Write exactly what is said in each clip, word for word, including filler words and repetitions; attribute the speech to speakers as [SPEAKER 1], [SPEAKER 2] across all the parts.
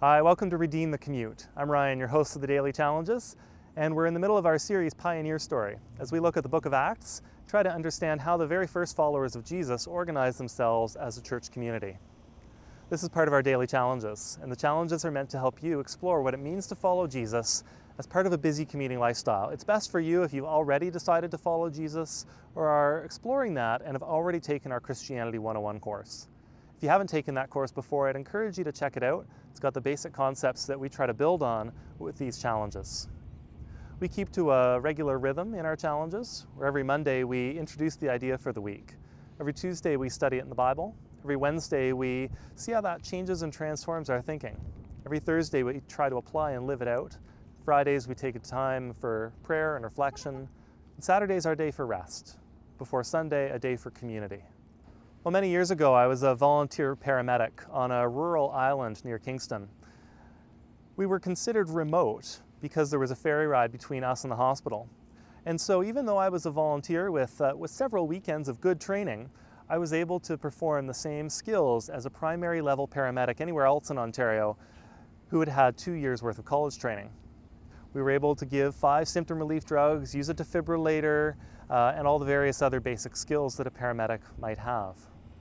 [SPEAKER 1] Hi, welcome to Redeem the Commute. I'm Ryan, your host of the Daily Challenges, and we're in the middle of our series Pioneer Story, as we look at the book of Acts, try to understand how the very first followers of Jesus organized themselves as a church community. This is part of our Daily Challenges, and the challenges are meant to help you explore what it means to follow Jesus as part of a busy commuting lifestyle. It's best for you if you've already decided to follow Jesus or are exploring that and have already taken our Christianity one oh one course. If you haven't taken that course before, I'd encourage you to check it out. It's got the basic concepts that we try to build on with these challenges. We keep to a regular rhythm in our challenges, where every Monday we introduce the idea for the week. Every Tuesday we study it in the Bible. Every Wednesday we see how that changes and transforms our thinking. Every Thursday we try to apply and live it out. Fridays we take a time for prayer and reflection. And Saturday's our day for rest. Before Sunday, a day for community. Well, many years ago, I was a volunteer paramedic on a rural island near Kingston. We were considered remote because there was a ferry ride between us and the hospital. And so even though I was a volunteer with, uh, with several weekends of good training, I was able to perform the same skills as a primary level paramedic anywhere else in Ontario who had had two years worth of college training. We were able to give five symptom relief drugs, use a defibrillator, uh, and all the various other basic skills that a paramedic might have.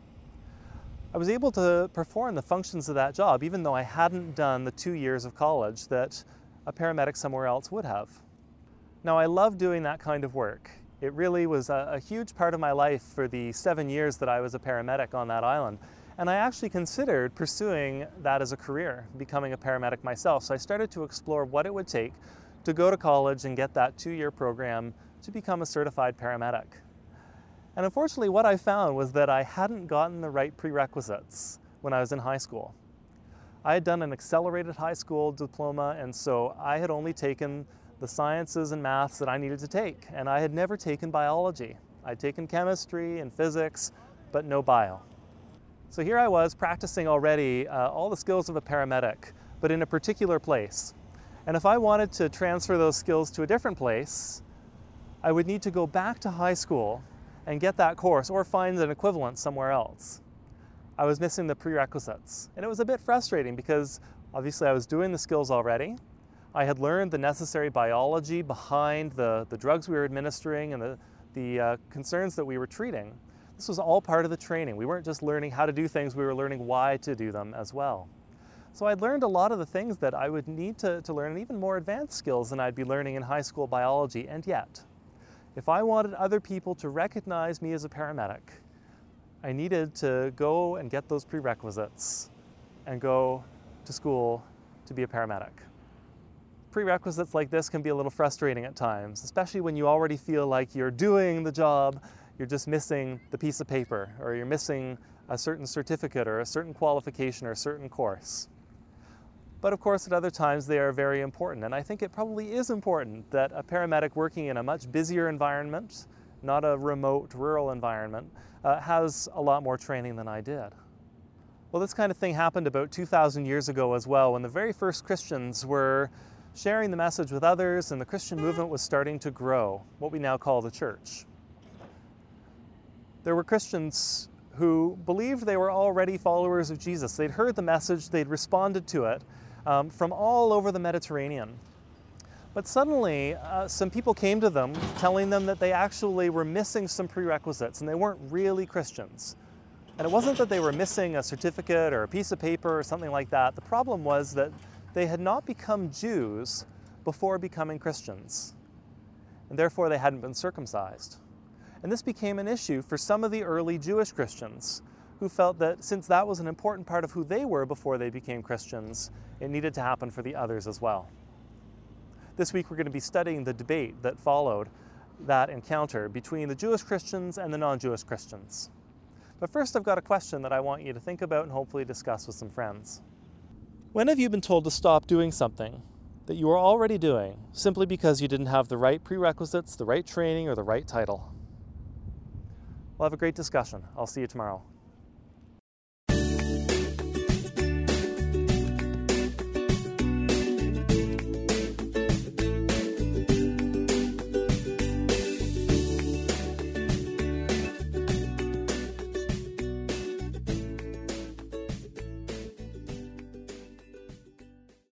[SPEAKER 1] I was able to perform the functions of that job even though I hadn't done the two years of college that a paramedic somewhere else would have. Now, I love doing that kind of work. It really was a, a huge part of my life for the seven years that I was a paramedic on that island. And I actually considered pursuing that as a career, becoming a paramedic myself. So I started to explore what it would take to go to college and get that two-year program to become a certified paramedic. And unfortunately, what I found was that I hadn't gotten the right prerequisites when I was in high school. I had done an accelerated high school diploma, and so I had only taken the sciences and maths that I needed to take, and I had never taken biology. I'd taken chemistry and physics, but no bio. So here I was practicing already uh, all the skills of a paramedic, but in a particular place. And if I wanted to transfer those skills to a different place, I would need to go back to high school and get that course or find an equivalent somewhere else. I was missing the prerequisites. And it was a bit frustrating because obviously I was doing the skills already. I had learned the necessary biology behind the, the drugs we were administering and the, the uh, concerns that we were treating. This was all part of the training. We weren't just learning how to do things, we were learning why to do them as well. So I'd learned a lot of the things that I would need to, to learn, and even more advanced skills than I'd be learning in high school biology. And yet, if I wanted other people to recognize me as a paramedic, I needed to go and get those prerequisites and go to school to be a paramedic. Prerequisites like this can be a little frustrating at times, especially when you already feel like you're doing the job, you're just missing the piece of paper, or you're missing a certain certificate or a certain qualification or a certain course. But of course, at other times they are very important, and I think it probably is important that a paramedic working in a much busier environment, not a remote rural environment, uh, has a lot more training than I did. Well, this kind of thing happened about two thousand years ago as well, when the very first Christians were sharing the message with others and the Christian movement was starting to grow, what we now call the church. There were Christians who believed they were already followers of Jesus. They'd heard the message, they'd responded to it um, from all over the Mediterranean. But suddenly, uh, some people came to them telling them that they actually were missing some prerequisites and they weren't really Christians. And it wasn't that they were missing a certificate or a piece of paper or something like that. The problem was that they had not become Jews before becoming Christians, and therefore they hadn't been circumcised. And this became an issue for some of the early Jewish Christians who felt that since that was an important part of who they were before they became Christians, it needed to happen for the others as well. This week we're going to be studying the debate that followed that encounter between the Jewish Christians and the non-Jewish Christians. But first I've got a question that I want you to think about and hopefully discuss with some friends. When have you been told to stop doing something that you were already doing simply because you didn't have the right prerequisites, the right training, or the right title? We'll have a great discussion. I'll see you tomorrow.